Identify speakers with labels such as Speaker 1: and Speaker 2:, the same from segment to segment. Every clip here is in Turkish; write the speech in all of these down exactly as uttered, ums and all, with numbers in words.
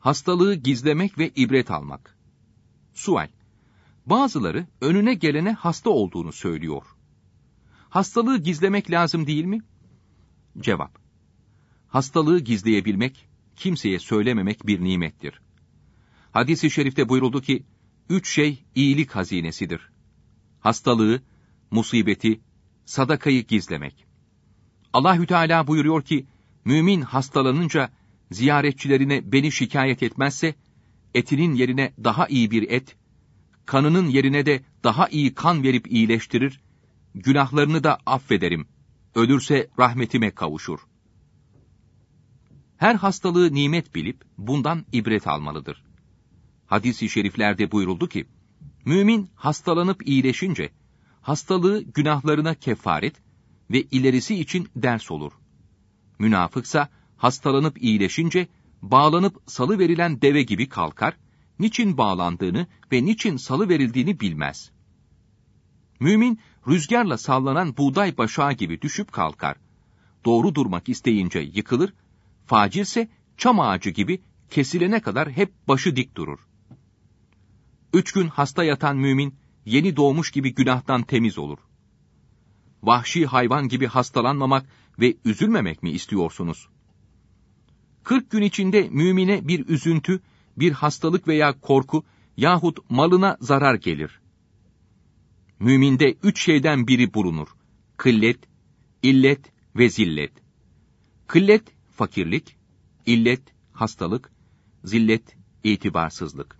Speaker 1: Hastalığı gizlemek ve ibret almak. Sual: Bazıları önüne gelene hasta olduğunu söylüyor. Hastalığı gizlemek lazım değil mi? Cevap: Hastalığı gizleyebilmek, kimseye söylememek bir nimettir. Hadis-i şerifte buyuruldu ki, üç şey iyilik hazinesidir: hastalığı, musibeti, sadakayı gizlemek. Allahü Teala buyuruyor ki, mümin hastalanınca ziyaretçilerine beni şikayet etmezse, etinin yerine daha iyi bir et, kanının yerine de daha iyi kan verip iyileştirir, günahlarını da affederim, ölürse rahmetime kavuşur. Her hastalığı nimet bilip bundan ibret almalıdır. Hadis-i şeriflerde buyuruldu ki, mümin hastalanıp iyileşince, hastalığı günahlarına kefaret ve ilerisi için ders olur. Münafıksa hastalanıp iyileşince, bağlanıp salıverilen deve gibi kalkar, niçin bağlandığını ve niçin salıverildiğini bilmez. Mümin, rüzgarla sallanan buğday başağı gibi düşüp kalkar. Doğru durmak isteyince yıkılır, facirse çam ağacı gibi kesilene kadar hep başı dik durur. Üç gün hasta yatan mümin, yeni doğmuş gibi günahtan temiz olur. Vahşi hayvan gibi hastalanmamak ve üzülmemek mi istiyorsunuz? Kırk gün içinde mümine bir üzüntü, bir hastalık veya korku yahut malına zarar gelir. Müminde üç şeyden biri bulunur: kıllet, illet ve zillet. Kıllet, fakirlik; illet, hastalık; zillet, itibarsızlık.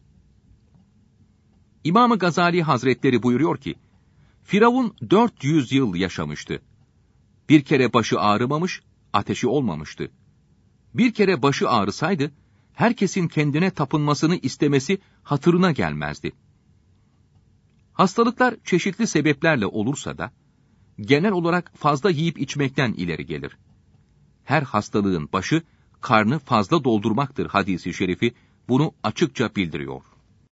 Speaker 1: İmam-ı Gazali Hazretleri buyuruyor ki, Firavun dört yüz yıl yaşamıştı. Bir kere başı ağrımamış, ateşi olmamıştı. Bir kere başı ağrısaydı, herkesin kendine tapınmasını istemesi hatırına gelmezdi. Hastalıklar çeşitli sebeplerle olursa da, genel olarak fazla yiyip içmekten ileri gelir. Her hastalığın başı, karnı fazla doldurmaktır hadisi şerifi, bunu açıkça bildiriyor.